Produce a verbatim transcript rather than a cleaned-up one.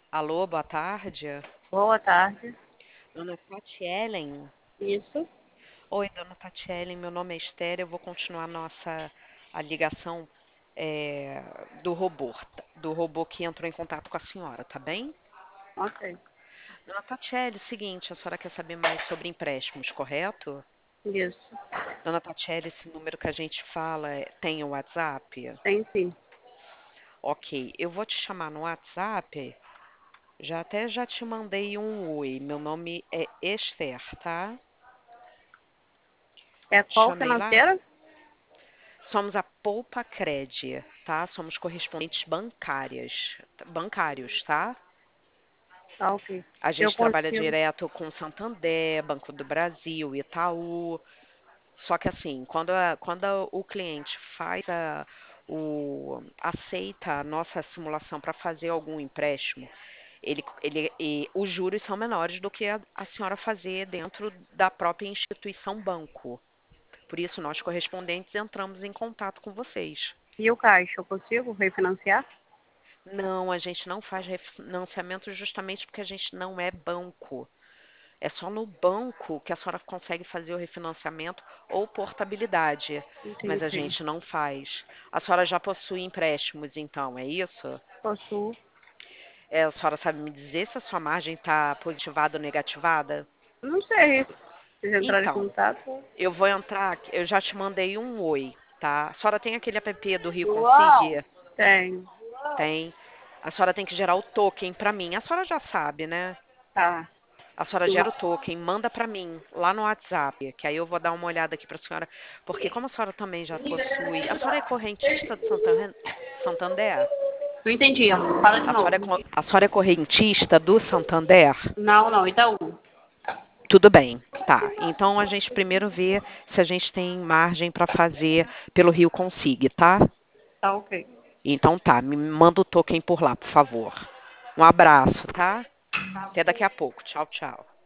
Alô, boa tarde. Boa tarde. Dona Tatielen. Isso, Oi, dona Tatielen, meu nome é Esther. Eu vou continuar nossa a ligação é, do robô, tá? Do robô que entrou em contato com a senhora, tá bem? ok. Dona Tatiele, seguinte, a senhora quer saber mais sobre empréstimos, correto? Isso, Dona Tatiele, esse número que a gente fala é- tem o WhatsApp? tem sim. Ok, eu vou te chamar no WhatsApp. Já até já te mandei um oi. Meu nome é Esther, tá? É Te qual chamei lá? financeira? Somos a Poupa Cred, tá? Somos correspondentes bancárias, bancários, tá? Ah, ok. A Eu gente trabalha consigo. direto com Santander, Banco do Brasil, Itaú. Só que assim, quando, a- quando a- o cliente faz a, o, aceita a nossa simulação para fazer algum empréstimo, ele, ele, e os juros são menores do que a, a senhora fazer dentro da própria instituição banco. Por isso, nós correspondentes entramos em contato com vocês. E o caixa, eu consigo refinanciar? Não, a gente não faz refinanciamento justamente porque a gente não é banco. É só no banco que a senhora consegue fazer o refinanciamento ou portabilidade, mas a Entendi. gente não faz. A senhora já possui empréstimos, então, é isso? Possuo. É, a senhora sabe me dizer se a sua margem está positivada ou negativada? Não sei. Vocês entraram em Então, contato? eu vou entrar, aqui- eu já te mandei um oi, tá? A senhora tem aquele app do Rio Uau! Consig? Tenho. Tem. A senhora tem que gerar o token para mim. A senhora já sabe, né? Tá. A senhora gera o token, manda para mim lá no WhatsApp, que aí eu vou dar uma olhada aqui para a senhora, porque como a senhora também já possui, a senhora é correntista do Santander? Santander? Não entendi. Fala de A senhora é, novo. co- a senhora é correntista do Santander? Não, não. Itaú. Tudo bem, tá. Então a gente primeiro vê se a gente tem margem para fazer pelo Rio Consig, tá? Tá ok. Então tá, me manda o token por lá, por favor. Um abraço, tá? Até daqui a pouco. Tchau, tchau.